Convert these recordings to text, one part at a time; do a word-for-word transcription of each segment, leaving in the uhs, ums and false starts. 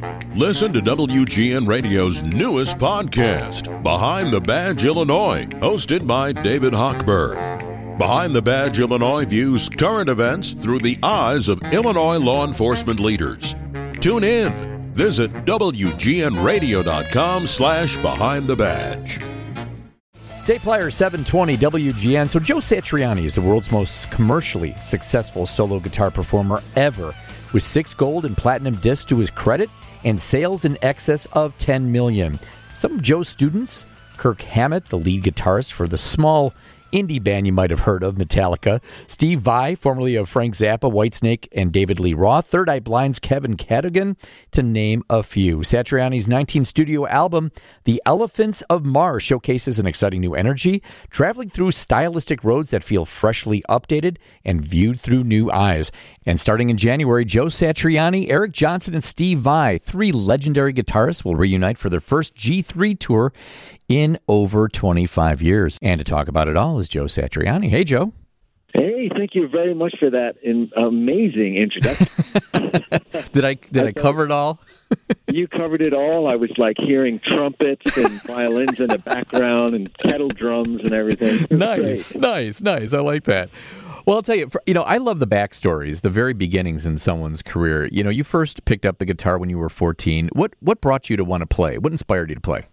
Listen to W G N Radio's newest podcast, Behind the Badge Illinois, hosted by David Hochberg. Behind the Badge Illinois views current events through the eyes of Illinois law enforcement leaders. Tune in. Visit W G N radio dot com slash behind the badge. State Player seven twenty W G N. So Joe Satriani is the world's most commercially successful solo guitar performer ever, with six gold and platinum discs to his credit and sales in excess of ten million. Some of Joe's students, Kirk Hammett, the lead guitarist for the small indie band you might have heard of, Metallica, Steve Vai, formerly of Frank Zappa, Whitesnake, and David Lee Roth, Third Eye Blind's Kevin Cadogan, to name a few. Satriani's nineteenth studio album, The Elephants of Mars, showcases an exciting new energy, traveling through stylistic roads that feel freshly updated and viewed through new eyes. And starting in January, Joe Satriani, Eric Johnson, and Steve Vai, three legendary guitarists, will reunite for their first G three tour in over twenty-five years. And to talk about it all is Joe Satriani. Hey, Joe. Hey, thank you very much for that in, amazing introduction. did I did I, I cover it all? You covered it all. I was like hearing trumpets and violins in the background and kettle drums and everything. Nice, great. nice, nice. I like that. Well, I'll tell you, you know, I love the backstories, the very beginnings in someone's career. You know, you first picked up the guitar when you were fourteen. What what brought you to want to play? What inspired you to play?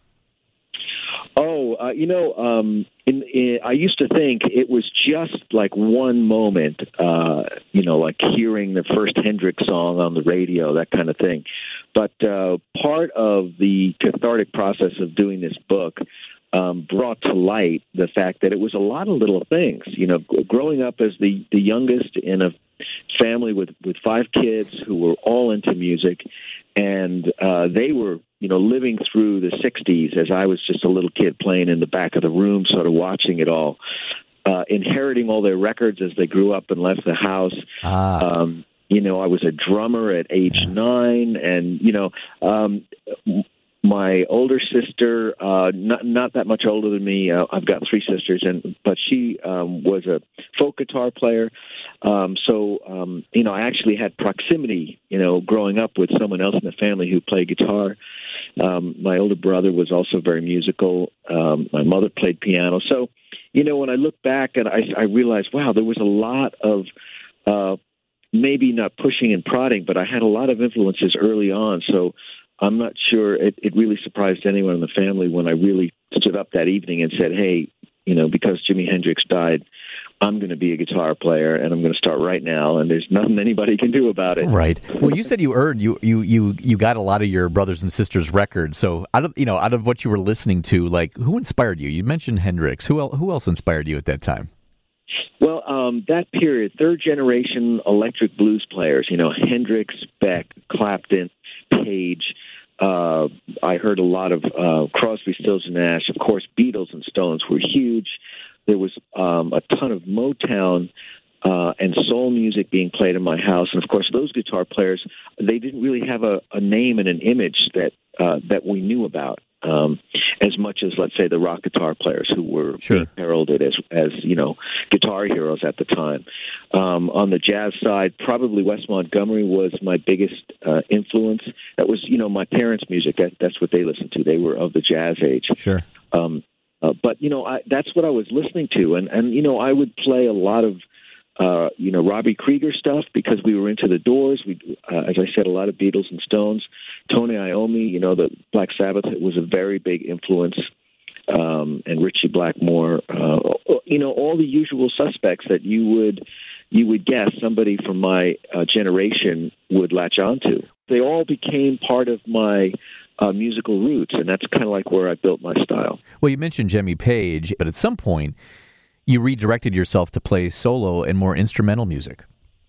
Oh, uh, you know, um, in, in, I used to think it was just like one moment, uh, you know, like hearing the first Hendrix song on the radio, that kind of thing. But uh, part of the cathartic process of doing this book um, brought to light the fact that it was a lot of little things. You know, growing up as the, the youngest in a family with, with five kids who were all into music, and uh, they were, you know, living through the sixties as I was just a little kid playing in the back of the room, sort of watching it all, uh, inheriting all their records as they grew up and left the house. Ah. Um, you know, I was a drummer at age yeah. nine, and, you know, um, my older sister, uh, not not that much older than me. Uh, I've got three sisters, and but she um, was a folk guitar player. Um, so um, you know, I actually had proximity. You know, growing up with someone else in the family who played guitar. Um, my older brother was also very musical. Um, my mother played piano. So, you know, when I look back and I, I realized, wow, there was a lot of uh, maybe not pushing and prodding, but I had a lot of influences early on. So I'm not sure it, it really surprised anyone in the family when I really stood up that evening and said, hey, you know, because Jimi Hendrix died, I'm going to be a guitar player, and I'm going to start right now, and there's nothing anybody can do about it. Right. Well, you said you heard you you you you got a lot of your brothers and sisters' records. So out of you know out of what you were listening to, like who inspired you? You mentioned Hendrix. Who else, who else inspired you at that time? Well, um, that period, third generation electric blues players. You know, Hendrix, Beck, Clapton, Page. Uh, I heard a lot of uh, Crosby, Stills and Nash. Of course, Beatles and Stones were huge. There was um, a ton of Motown uh, and soul music being played in my house. And, of course, those guitar players, they didn't really have a, a name and an image that uh, that we knew about um, as much as, let's say, the rock guitar players who were sure. being heralded as, as, you know, guitar heroes at the time. Um, on the jazz side, probably Wes Montgomery was my biggest uh, influence. That was, you know, my parents' music. That, that's what they listened to. They were of the jazz age. Sure. Um Uh, but, you know, I, that's what I was listening to. And, and, you know, I would play a lot of, uh, you know, Robbie Krieger stuff because we were into the Doors. We, uh, as I said, a lot of Beatles and Stones. Tony Iommi, you know, the Black Sabbath was a very big influence. Um, and Ritchie Blackmore, uh, you know, all the usual suspects that you would you would guess somebody from my uh, generation would latch onto. They all became part of my Uh, musical roots, and that's kind of like where I built my style. Well, you mentioned Jimmy Page, but at some point you redirected yourself to play solo and more instrumental music.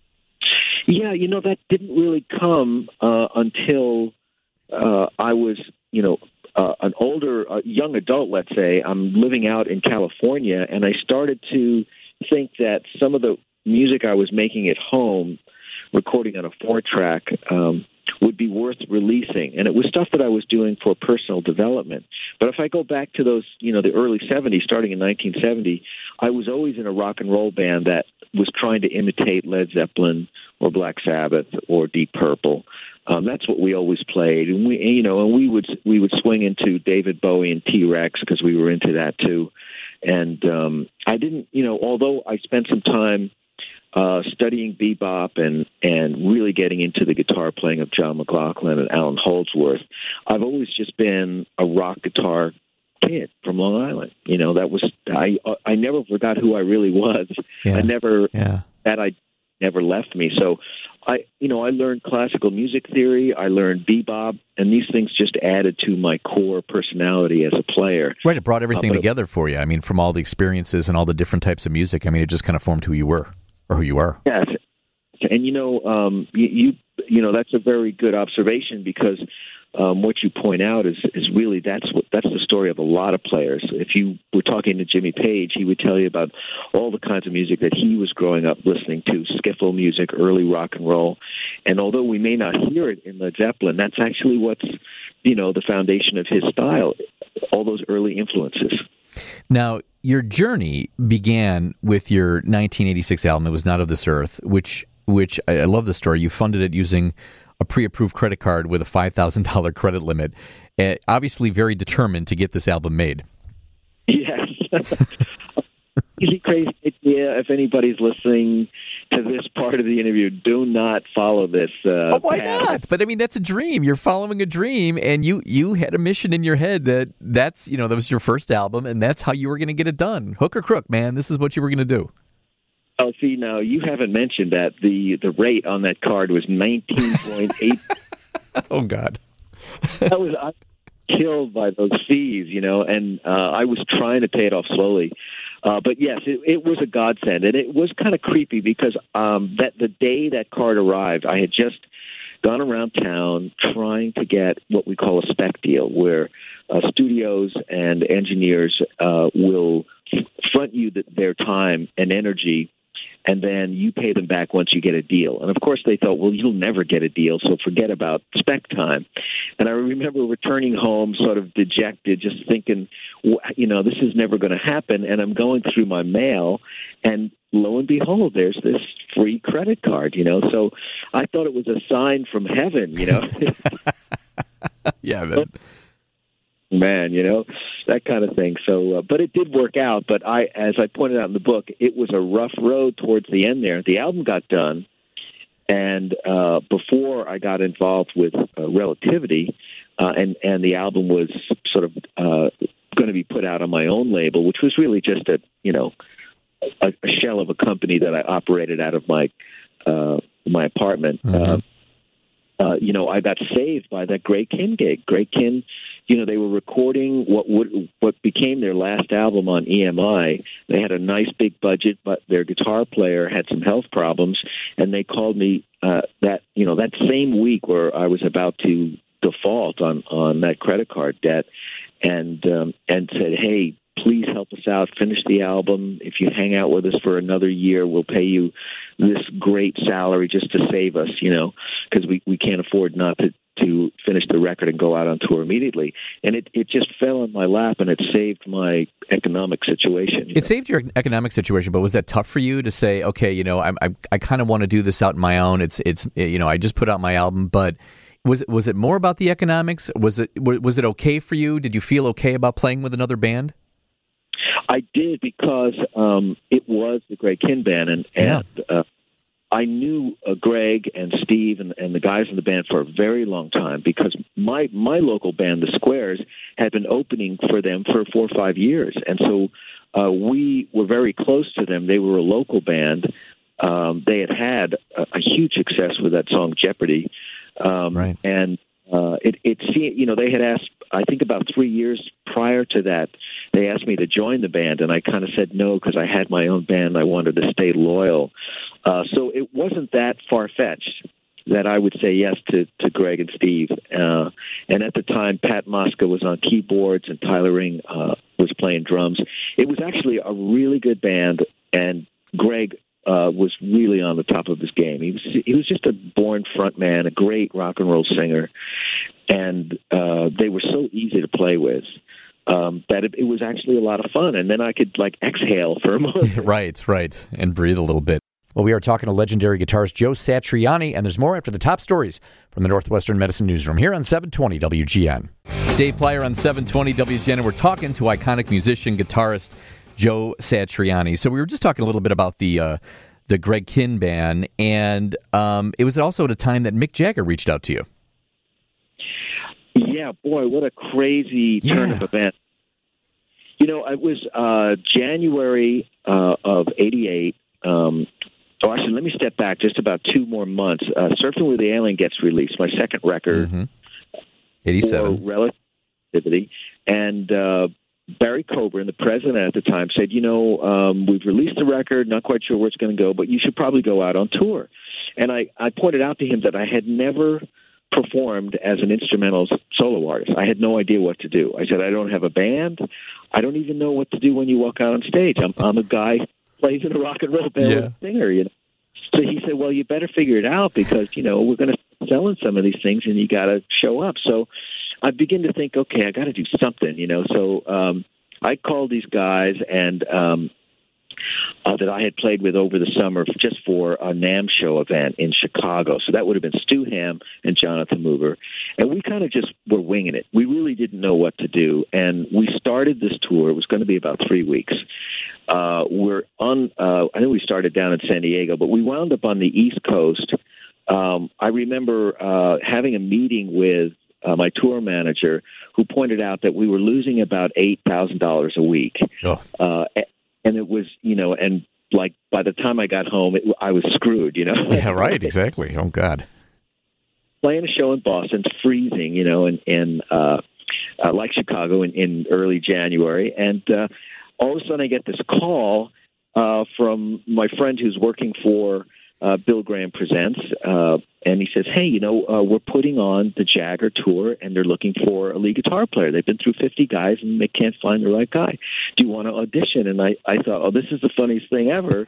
Yeah, you know, that didn't really come uh, until uh, I was, you know, uh, an older, uh, young adult, let's say. I'm living out in California, and I started to think that some of the music I was making at home, recording on a four-track, um, would be worth releasing. And it was stuff that I was doing for personal development. But if I go back to those, you know, the early seventies, starting in nineteen seventy, I was always in a rock and roll band that was trying to imitate Led Zeppelin or Black Sabbath or Deep Purple. Um, that's what we always played, and we, you know, and we would we would swing into David Bowie and T-Rex because we were into that too. And um, I didn't, you know, although I spent some time uh, studying bebop and and really getting into the guitar playing of John McLaughlin and Alan Holdsworth, I've always just been a rock guitar kid from Long Island. You know, that was I. I never forgot who I really was. Yeah. I never yeah. that I never left me. So I, you know, I learned classical music theory. I learned bebop, and these things just added to my core personality as a player. Right, it brought everything uh, together for you. I mean, from all the experiences and all the different types of music. I mean, it just kind of formed who you were, or who you are. Yes, and you know, um, you, you, you know, that's a very good observation because. Um, what you point out is, is really that's what that's the story of a lot of players. If you were talking to Jimmy Page, he would tell you about all the kinds of music that he was growing up listening to, skiffle music, early rock and roll. And although we may not hear it in Led Zeppelin, that's actually what's, you know, the foundation of his style, all those early influences. Now, your journey began with your nineteen eighty-six album, It Was Not of This Earth, which, which I, I love the story. You funded it using a pre-approved credit card with a five thousand dollars credit limit. Uh, obviously very determined to get this album made. Yes. Really crazy idea. If anybody's listening to this part of the interview, do not follow this. Uh, oh, why path. not? But I mean, that's a dream. You're following a dream, and you, you had a mission in your head that that's, you know, that was your first album, and that's how you were going to get it done. Hook or crook, man. This is what you were going to do. Oh, see, now you haven't mentioned that the, the rate on that card was nineteen point eight. Oh, God. I was I was killed by those fees, you know, and uh, I was trying to pay it off slowly. Uh, but, yes, it, it was a godsend, and it was kind of creepy because um, that the day that card arrived, I had just gone around town trying to get what we call a spec deal, where uh, studios and engineers uh, will front you the, their time and energy, and then you pay them back once you get a deal. And, of course, they thought, well, you'll never get a deal, so forget about spec time. And I remember returning home sort of dejected, just thinking, you know, this is never going to happen. And I'm going through my mail, and lo and behold, there's this free credit card, you know. So I thought it was a sign from heaven, you know. Yeah, man. Man, you know, that kind of thing. So, uh, but it did work out. But I, as I pointed out in the book, it was a rough road towards the end there. The album got done, and uh, before I got involved with uh, Relativity, uh, and, and the album was sort of uh, going to be put out on my own label, which was really just a, you know, a, a shell of a company that I operated out of my uh, my apartment. Mm-hmm. Uh, uh, you know, I got saved by that Greg Kihn gig. Greg Kihn, you know, they were recording what would what became their last album on E M I. They had a nice big budget, but their guitar player had some health problems, and they called me uh, that you know that same week where I was about to default on on that credit card debt, and um, and said, hey, please help us out, finish the album. If you hang out with us for another year, we'll pay you this great salary just to save us, you know, because we, we can't afford not to, to finish the record and go out on tour immediately. And it, it just fell in my lap, and it saved my economic situation. It know? saved your economic situation, but was that tough for you to say, okay, you know, I I, I kind of want to do this out on my own. It's, it's you know, I just put out my album, but was it, was it more about the economics? Was it was it okay for you? Did you feel okay about playing with another band? I did, because um, it was the Greg Kihn band, and, and yeah. uh, I knew uh, Greg and Steve and, and the guys in the band for a very long time, because my my local band, The Squares, had been opening for them for four or five years, and so uh, we were very close to them. They were a local band. Um, they had had a, a huge success with that song Jeopardy, um, right. and uh, it it you know they had asked. I think about three years prior to that, they asked me to join the band, and I kind of said no because I had my own band. I wanted to stay loyal. Uh, so it wasn't that far-fetched that I would say yes to, to Greg and Steve. Uh, and at the time, Pat Mosca was on keyboards and Tyler Ring uh, was playing drums. It was actually a really good band, and Greg uh, was really on the top of his game. He was he was just a born frontman, a great rock and roll singer, and uh, they were so easy to play with. Um, that it, it was actually a lot of fun, and then I could like exhale for a moment. Right, right, and breathe a little bit. Well, we are talking to legendary guitarist Joe Satriani, and there's more after the top stories from the Northwestern Medicine Newsroom here on seven twenty W G N. Dave Plyer on seven twenty W G N, and we're talking to iconic musician, guitarist Joe Satriani. So we were just talking a little bit about the uh, the Greg Kihn band, and um, it was also at a time that Mick Jagger reached out to you. Yeah, boy, what a crazy yeah. turn of events. You know, it was uh, January uh, of eighty-eight. Um, oh, actually, let me step back just about two more months. Uh, Surfing with the Alien gets released, my second record. Mm-hmm. eighty-seven. For Relativity. And uh, Barry Coburn, the president at the time, said, you know, um, we've released the record, not quite sure where it's going to go, but you should probably go out on tour. And I, I pointed out to him that I had never performed as an instrumental solo artist. I had no idea what to do. I said, I don't have a band. I don't even know what to do when you walk out on stage. I'm, I'm a guy who plays in a rock and roll band yeah. with a singer, you know. So he said, well, you better figure it out because, you know, we're going to sell in some of these things and you got to show up. So I begin to think, okay, I got to do something, you know. So um, I called these guys and um, uh, that I had played with over the summer just for a NAMM show event in Chicago. So that would have been Stu Hamm and Jonathan Mover. And we kind of just were winging it. We really didn't know what to do. And we started this tour. It was going to be about three weeks. Uh, we're on, uh, I think we started down in San Diego, but we wound up on the East Coast. Um, I remember uh, having a meeting with uh, my tour manager who pointed out that we were losing about eight thousand dollars a week. Oh. Uh, and it was, you know, and like by the time I got home, it, I was screwed, you know? Yeah, right, exactly. Oh, God. Playing a show in Boston, it's freezing, you know, and, and uh, uh, like Chicago in, in early January. And uh, all of a sudden I get this call uh, from my friend who's working for uh, Bill Graham Presents, uh, and he says, hey, you know, uh, we're putting on the Jagger tour, and they're looking for a lead guitar player. They've been through fifty guys, and they can't find the right guy. Do you want to audition? And I, I thought, oh, this is the funniest thing ever.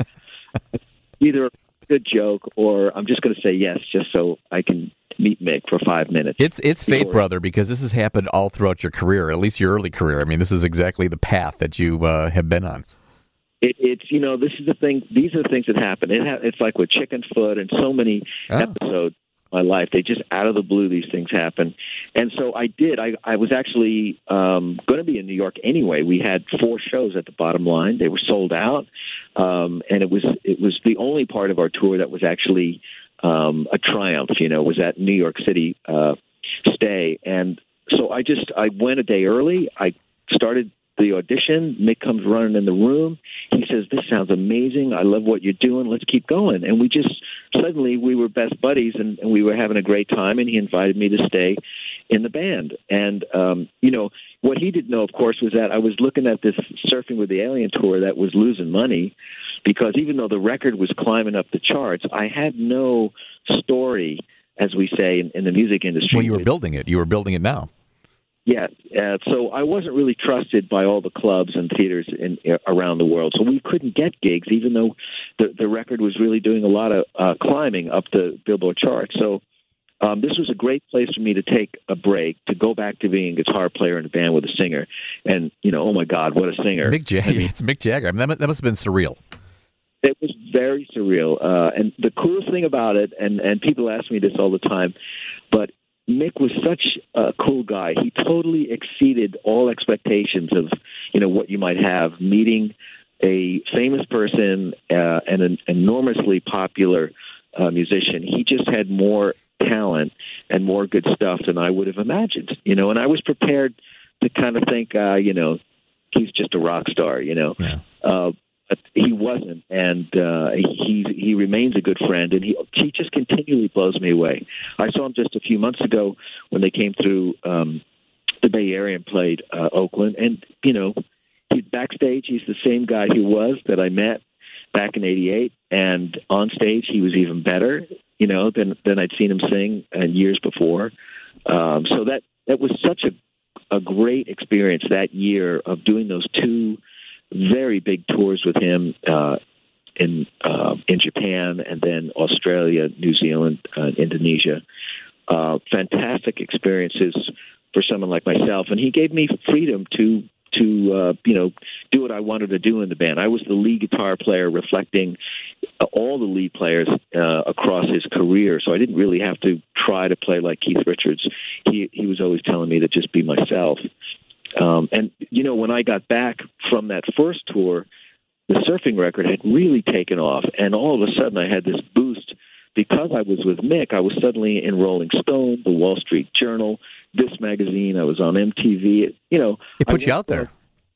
Either a good joke or I'm just going to say yes just so I can meet Mick for five minutes. It's it's fate, brother, because this has happened all throughout your career, at least your early career. I mean, this is exactly the path that you uh, have been on. It, it's, you know, this is the thing. These are the things that happen. It ha- it's like with Chicken Foot and so many oh. episodes of my life. They just, out of the blue, these things happen. And so I did. I, I was actually um, going to be in New York anyway. We had four shows at the Bottom Line. They were sold out. Um, and it was it was the only part of our tour that was actually um, a triumph, you know, was that New York City uh, stay. And so I just, I went a day early. I started the audition. Mick comes running in the room. He says, this sounds amazing. I love what you're doing. Let's keep going. And we just, suddenly we were best buddies and, and we were having a great time, and he invited me to stay in the band. And, um, you know, what he didn't know, of course, was that I was looking at this Surfing with the Alien tour that was losing money because even though the record was climbing up the charts, I had no story, as we say in, in the music industry. Well, you were building it. You were building it now. Yeah, uh, so I wasn't really trusted by all the clubs and theaters in, uh, around the world. So we couldn't get gigs, even though the, the record was really doing a lot of uh, climbing up the Billboard chart. So um, this was a great place for me to take a break, to go back to being a guitar player in a band with a singer. And, you know, oh, my God, what a singer. Mick Jagger. I mean, it's Mick Jagger. I mean, that, that must have been surreal. It was very surreal. Uh, and the coolest thing about it, and, and people ask me this all the time, but Mick was such a cool guy. He totally exceeded all expectations of, you know, what you might have, meeting a famous person uh, and an enormously popular uh, musician. He just had more talent and more good stuff than I would have imagined, you know, and I was prepared to kind of think, uh, you know, he's just a rock star, you know. Yeah. Uh, But he wasn't, and uh, he he remains a good friend, and he he just continually blows me away. I saw him just a few months ago when they came through um, the Bay Area and played uh, Oakland, and you know, he's backstage. He's the same guy he was that I met back in eighty-eight, and on stage he was even better, you know, than than I'd seen him sing uh, years before. Um, so that that was such a a great experience that year of doing those two very big tours with him uh, in uh, in Japan and then Australia, New Zealand, uh, Indonesia. Uh, fantastic experiences for someone like myself, and he gave me freedom to to uh, you know do what I wanted to do in the band. I was the lead guitar player, reflecting all the lead players uh, across his career, so I didn't really have to try to play like Keith Richards. He he was always telling me to just be myself. Um, and, you know, when I got back from that first tour, the surfing record had really taken off, and all of a sudden I had this boost. Because I was with Mick, I was suddenly in Rolling Stone, the Wall Street Journal, this magazine. I was on M T V. You know, it put you out there.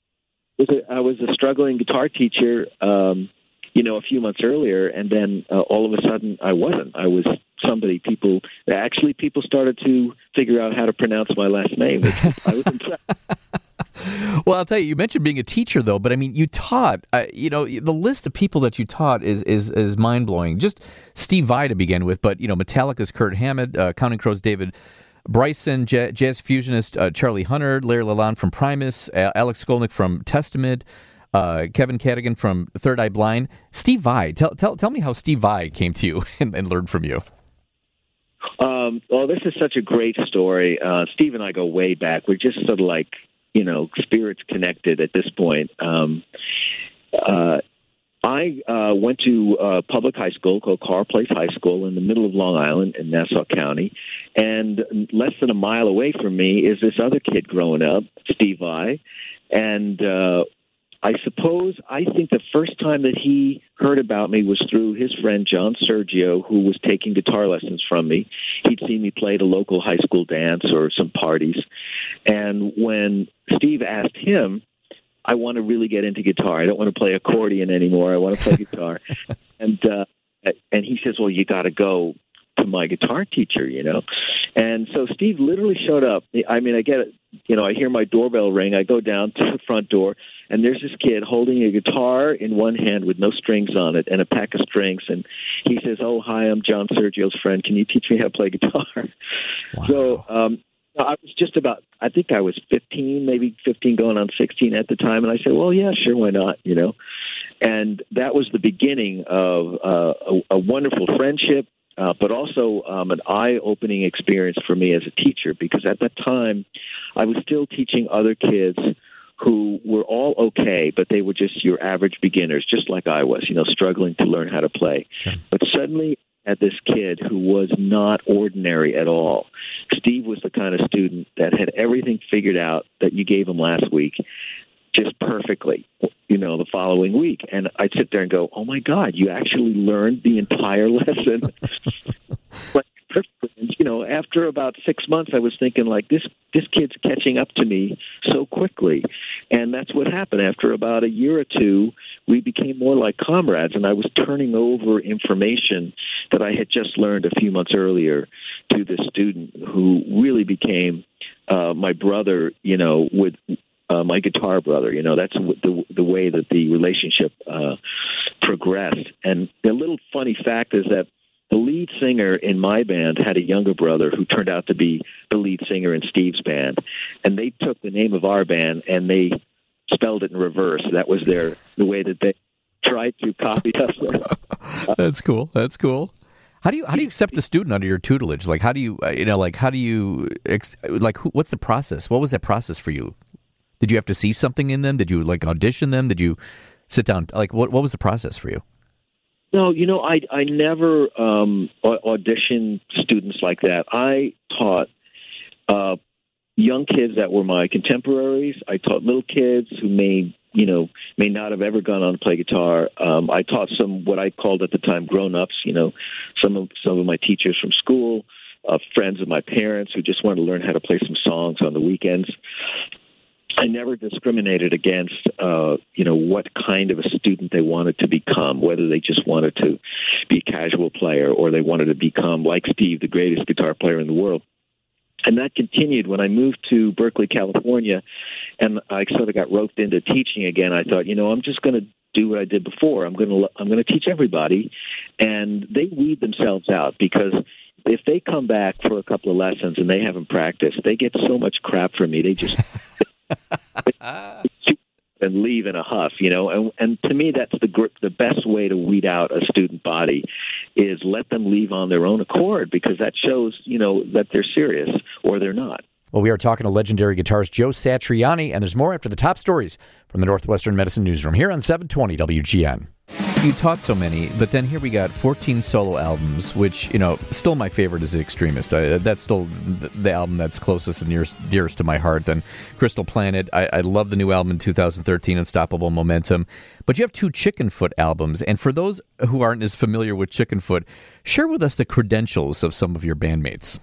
I was a struggling guitar teacher, um, you know, a few months earlier, and then uh, all of a sudden I wasn't. I was somebody people actually people started to figure out how to pronounce my last name. I was impressed. Well, I'll tell you, you mentioned being a teacher, though, but I mean, you taught, uh, you know, the list of people that you taught is is, is mind-blowing. Just Steve Vai to begin with, but, you know, Metallica's Kurt Hammett, uh, Counting Crows' David Bryson, J- jazz fusionist uh, Charlie Hunter, Larry Lalonde from Primus, uh, Alex Skolnick from Testament, uh, Kevin Cadigan from Third Eye Blind. Steve Vai, tell tell tell me how Steve Vai came to you and, and learned from you. Um, well, this is such a great story. Uh, Steve and I go way back. We're just sort of like, you know, spirits connected at this point. Um, uh, I uh, went to a public high school called Carr Place High School in the middle of Long Island in Nassau County, and less than a mile away from me is this other kid growing up, Steve Vai, and uh, I suppose I think the first time that he heard about me was through his friend John Sergio, who was taking guitar lessons from me. He'd seen me play at a local high school dance or some parties. And when Steve asked him, I want to really get into guitar. I don't want to play accordion anymore. I want to play guitar. And uh, and he says, well, you got to go to my guitar teacher, you know. And so Steve literally showed up. I mean, I get it. You know, I hear my doorbell ring. I go down to the front door, and there's this kid holding a guitar in one hand with no strings on it and a pack of strings. And he says, oh, hi, I'm John Sergio's friend. Can you teach me how to play guitar? Wow. So um, I was just about, I think I was fifteen, maybe fifteen going on sixteen at the time. And I said, well, yeah, sure, why not, you know. And that was the beginning of uh, a, a wonderful friendship. Uh, but also um, an eye-opening experience for me as a teacher, because at that time I was still teaching other kids who were all okay, but they were just your average beginners, just like I was, you know, struggling to learn how to play. Sure. But suddenly at this kid who was not ordinary at all. Steve was the kind of student that had everything figured out that you gave him last week just perfectly, you know, the following week. And I'd sit there and go, oh, my God, you actually learned the entire lesson. But perfectly. And, you know, after about six months, I was thinking, like, this, this kid's catching up to me so quickly. And that's what happened. After about a year or two, we became more like comrades, and I was turning over information that I had just learned a few months earlier to this student who really became uh, my brother, you know, with Uh, my guitar brother. You know, that's the the way that the relationship uh, progressed. And the little funny fact is that the lead singer in my band had a younger brother who turned out to be the lead singer in Steve's band. And they took the name of our band and they spelled it in reverse. That was their the way that they tried to copy us. Uh, That's cool. That's cool. How do you how do you accept the student under your tutelage? Like, how do you you know like how do you like who, what's the process? What was that process for you? Did you have to see something in them? Did you like audition them? Did you sit down? Like, what what was the process for you? No, you know, I I never um, auditioned students like that. I taught uh, young kids that were my contemporaries. I taught little kids who may you know may not have ever gone on to play guitar. Um, I taught some what I called at the time grown-ups. You know, some of some of my teachers from school, uh, friends of my parents who just wanted to learn how to play some songs on the weekends. I never discriminated against, uh, you know, what kind of a student they wanted to become, whether they just wanted to be a casual player or they wanted to become, like Steve, the greatest guitar player in the world. And that continued when I moved to Berkeley, California, and I sort of got roped into teaching again. I thought, you know, I'm just going to do what I did before. I'm going to I'm going to teach everybody, and they weed themselves out because if they come back for a couple of lessons and they haven't practiced, they get so much crap from me. They just and leave in a huff, you know. And, and to me, that's the gr- the best way to weed out a student body is let them leave on their own accord, because that shows, you know, that they're serious or they're not. Well, we are talking to legendary guitarist Joe Satriani, and there's more after the top stories from the Northwestern Medicine Newsroom here on seven twenty W G N. you taught so many, but then here we got fourteen solo albums, which, you know, still my favorite is The Extremist. I, that's still the, the album that's closest and nearest, dearest to my heart. Then Crystal Planet. I, I love the new album in two thousand thirteen, Unstoppable Momentum. But you have two Chickenfoot albums, and for those who aren't as familiar with Chickenfoot, share with us the credentials of some of your bandmates.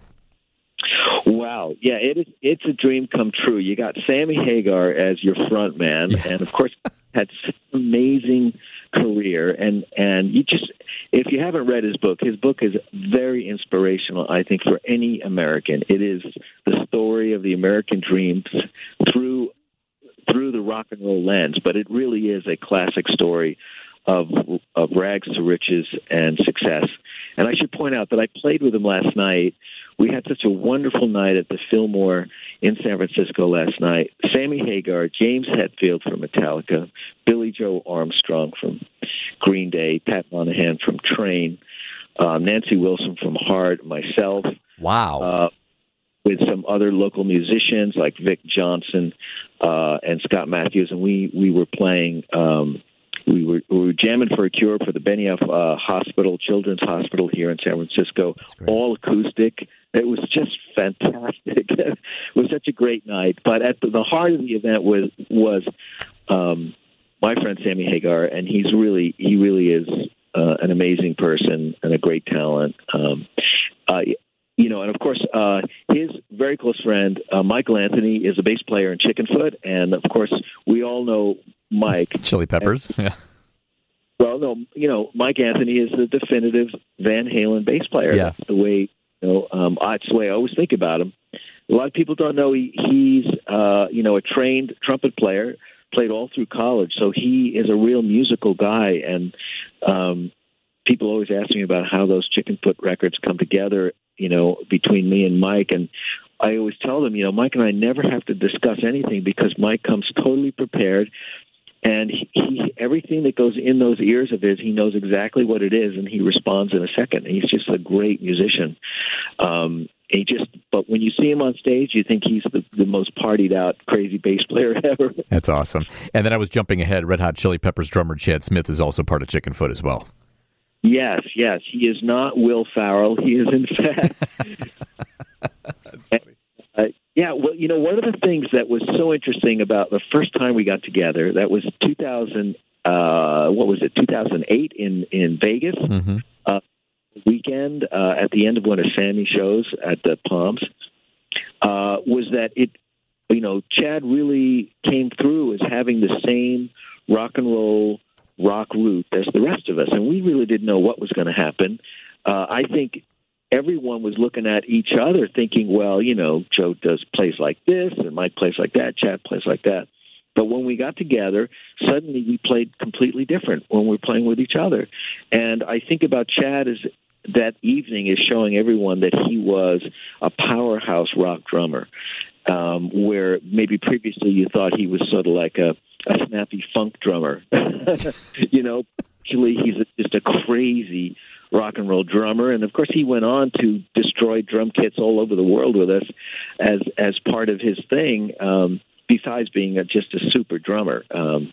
Wow. Yeah, it is, it's a dream come true. You got Sammy Hagar as your front man, yeah. and of course had such an amazing career. And, and you just, if you haven't read his book, his book is very inspirational, I think, for any American. It is the story of the American dreams through through the rock and roll lens, but it really is a classic story of of rags to riches and success. And I should point out that I played with him last night. We had such a wonderful night at the Fillmore in San Francisco last night. Sammy Hagar, James Hetfield from Metallica, Billy Joe Armstrong from Green Day, Pat Monahan from Train, uh, Nancy Wilson from Heart, myself. Wow. Uh, with some other local musicians like Vic Johnson uh, and Scott Matthews, and we, we were playing... Um, We were, we were jamming for a cure for the Benioff uh, Hospital, Children's Hospital here in San Francisco, all acoustic. It was just fantastic. It was such a great night. But at the, the heart of the event was was um, my friend Sammy Hagar, and he's really he really is uh, an amazing person and a great talent. Um, uh, you know, and of course, uh, his very close friend uh, Michael Anthony is a bass player in Chickenfoot, and of course, we all know Mike. Chili Peppers, and, yeah. Well, no, you know, Mike Anthony is the definitive Van Halen bass player. Yeah. That's the way, you know, um, that's the way I always think about him. A lot of people don't know he, he's, uh, you know, a trained trumpet player, played all through college, so he is a real musical guy. And um, people always ask me about how those Chickenfoot records come together, you know, between me and Mike. And I always tell them, you know, Mike and I never have to discuss anything because Mike comes totally prepared. And he, he, everything that goes in those ears of his, he knows exactly what it is, and he responds in a second. He's just a great musician. Um, he just, but when you see him on stage, you think he's the, the most partied out, crazy bass player ever. That's awesome. And then I was jumping ahead. Red Hot Chili Peppers drummer Chad Smith is also part of Chickenfoot as well. Yes, yes, he is not Will Ferrell. He is, in fact. That's funny. Uh, yeah, well, you know, one of the things that was so interesting about the first time we got together, that was two thousand, uh, what was it, two thousand eight in, in Vegas, mm-hmm. uh, weekend uh, at the end of one of Sammy's shows at the Palms, uh, was that it, you know, Chad really came through as having the same rock and roll, rock root as the rest of us, and we really didn't know what was going to happen. Uh, I think everyone was looking at each other thinking, well, you know, Joe does plays like this, and Mike plays like that, Chad plays like that. But when we got together, suddenly we played completely different when we were playing with each other. And I think about Chad as that evening is showing everyone that he was a powerhouse rock drummer, um, where maybe previously you thought he was sort of like a, a snappy funk drummer. You know, actually he's a, just a crazy rock and roll drummer, and of course he went on to destroy drum kits all over the world with us as as part of his thing. Um, besides being a, just a super drummer um,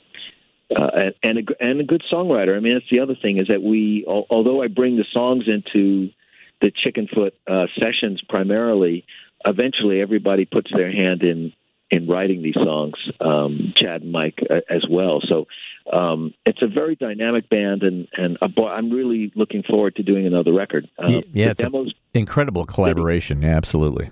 uh, and a, and a good songwriter. I mean, that's the other thing is that we, al- although I bring the songs into the Chickenfoot uh, sessions primarily, eventually everybody puts their hand in in writing these songs. Um, Chad and Mike uh, as well. So. Um, it's a very dynamic band, and, and a bo- I'm really looking forward to doing another record. Uh, yeah, yeah it's demos, an incredible collaboration. Yeah, absolutely.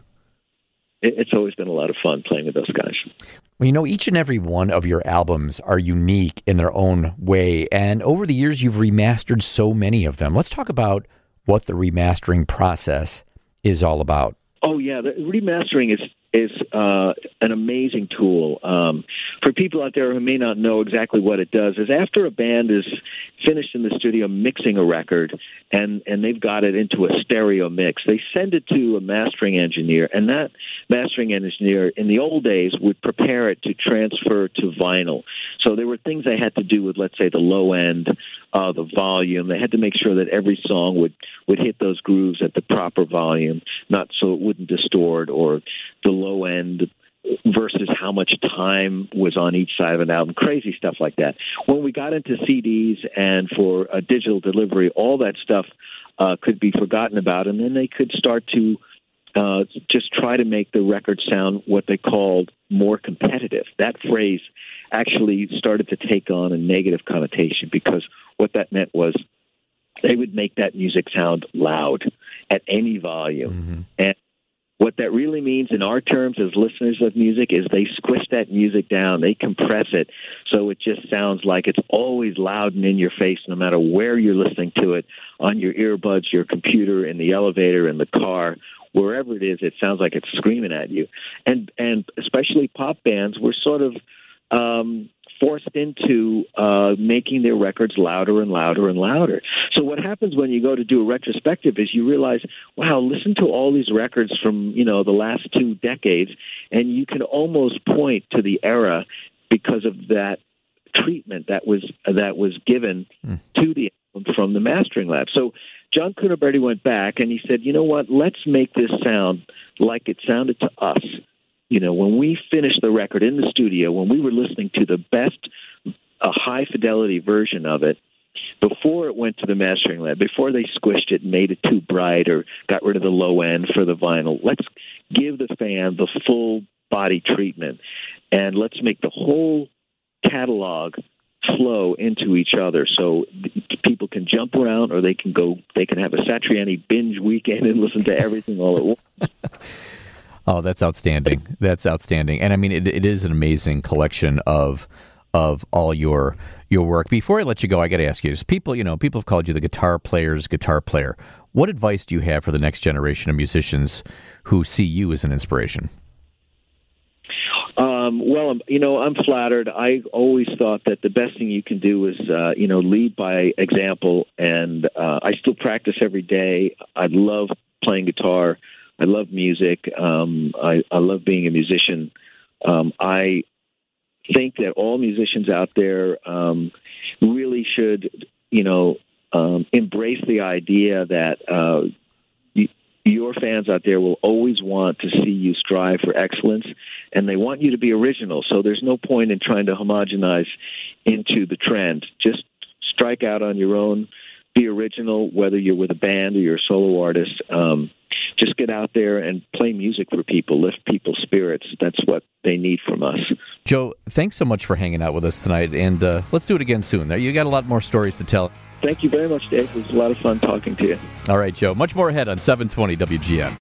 It, it's always been a lot of fun playing with those guys. Well, you know, each and every one of your albums are unique in their own way, and over the years you've remastered so many of them. Let's talk about what the remastering process is all about. Oh, yeah, the remastering is is uh, an amazing tool. Um, for people out there who may not know exactly what it does, is after a band is finished in the studio mixing a record and, and they've got it into a stereo mix, they send it to a mastering engineer, and that mastering engineer in the old days would prepare it to transfer to vinyl. So there were things they had to do with, let's say, the low end, uh, the volume. They had to make sure that every song would, would hit those grooves at the proper volume, not so it wouldn't distort, or the low end versus how much time was on each side of an album, crazy stuff like that. When we got into C Ds and for a digital delivery, all that stuff uh, could be forgotten about, and then they could start to uh, just try to make the record sound what they called more competitive. That phrase actually started to take on a negative connotation, because what that meant was they would make that music sound loud at any volume. Mm-hmm. And what that really means in our terms as listeners of music is they squish that music down, they compress it, so it just sounds like it's always loud and in your face no matter where you're listening to it, on your earbuds, your computer, in the elevator, in the car, wherever it is, it sounds like it's screaming at you. And and especially pop bands were sort of um, forced into uh, making their records louder and louder and louder. So what happens when you go to do a retrospective is you realize, wow, listen to all these records from, you know, the last two decades, and you can almost point to the era because of that treatment that was that was given mm. to the album from the mastering lab. So John Cuniberti went back and he said, you know what, let's make this sound like it sounded to us. You know, when we finished the record in the studio, when we were listening to the best uh, high-fidelity version of it, before it went to the mastering lab, before they squished it and made it too bright or got rid of the low end for the vinyl, let's give the fan the full-body treatment, and let's make the whole catalog flow into each other so people can jump around, or they can go, they can have a Satriani binge weekend and listen to everything all at once. Oh, that's outstanding. That's outstanding. And I mean, it, it is an amazing collection of of all your your work. Before I let you go, I got to ask you, just people, you know, people have called you the guitar player's guitar player. What advice do you have for the next generation of musicians who see you as an inspiration? Um, well, you know, I'm flattered. I always thought that the best thing you can do is, uh, you know, lead by example. And uh, I still practice every day. I love playing guitar. I love music. Um, I, I love being a musician. Um, I think that all musicians out there um, really should, you know, um, embrace the idea that uh, y- your fans out there will always want to see you strive for excellence, and they want you to be original. So there's no point in trying to homogenize into the trend. Just strike out on your own. Be original, whether you're with a band or you're a solo artist. Um, Just get out there and play music for people, lift people's spirits. That's what they need from us. Joe, thanks so much for hanging out with us tonight, and uh, let's do it again soon. You got a lot more stories to tell. Thank you very much, Dave. It was a lot of fun talking to you. All right, Joe. Much more ahead on seven twenty W G N.